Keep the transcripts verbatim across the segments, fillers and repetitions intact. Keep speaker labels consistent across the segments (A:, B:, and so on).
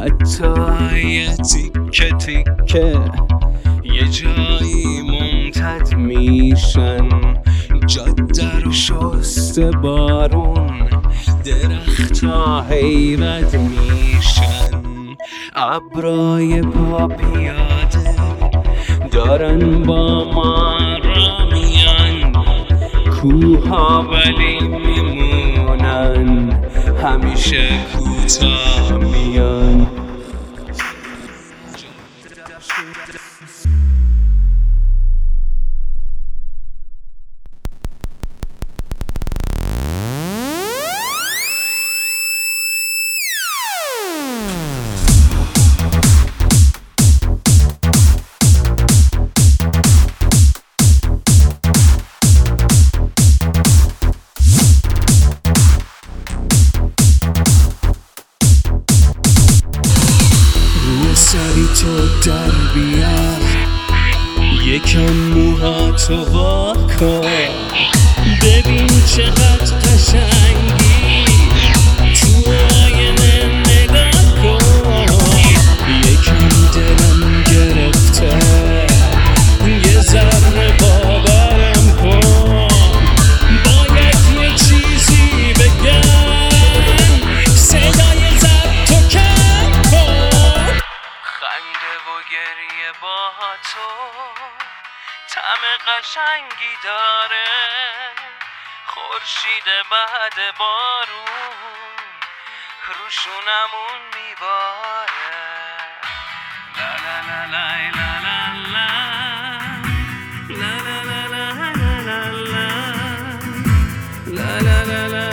A: حتی یه تیکه تیکه یه جایی ممتد میشن، جاده رو شسته بارون، درختا حیرت میشن، ابرای پا پیاده دارن با ما را میان، کوها ولی میمونن همیشه کوتاه میان. سری تو در بیار، یکم موهاتو واکن، ببین چقدر قشنگی، تو آینه نگاه کن، یکم دلم گرفته، یه ذره باورم کن، باید یه چیزی بگم، صدای ضبط و کم کن، خنده و گریه با تو طعم قشنگی داره، خورشید بعد بارون روشونمون میباره، لا لا لا لا لا لا لا لا لا لا لا لا لا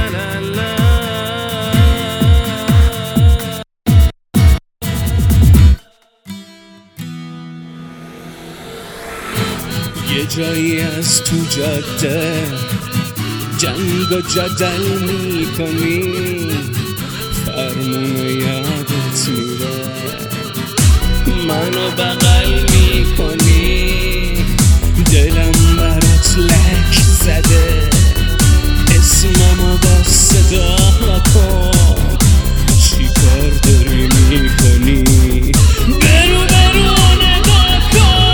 A: یه جایی از تو جاده جنگ و جدل میکنی، فرمون یادت میره، منو بغل میکنی، دلم برات لک زده، اسممو با صدا کن، چی کار داری میکنی، برو برو نگاه کن.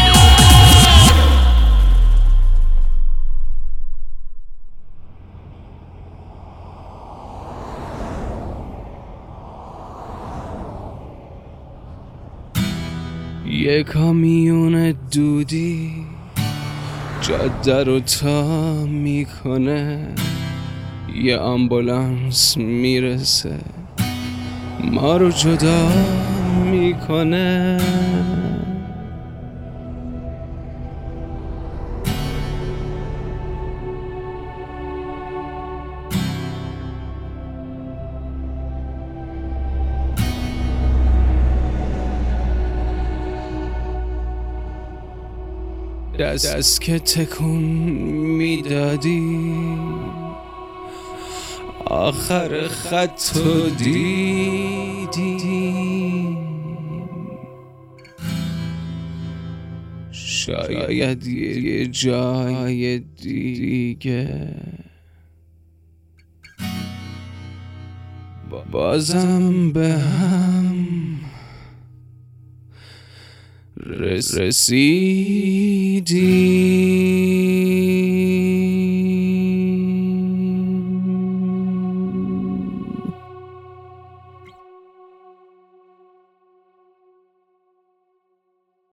A: یه کامیون دودی جاده رو تا میکنه، یه آمبولانس میرسه ما رو جدا میکنه، دست, دست که تکون میدادی، آخر خطو دیدی، شاید یه جای دیگه بازم به هم رسیدی.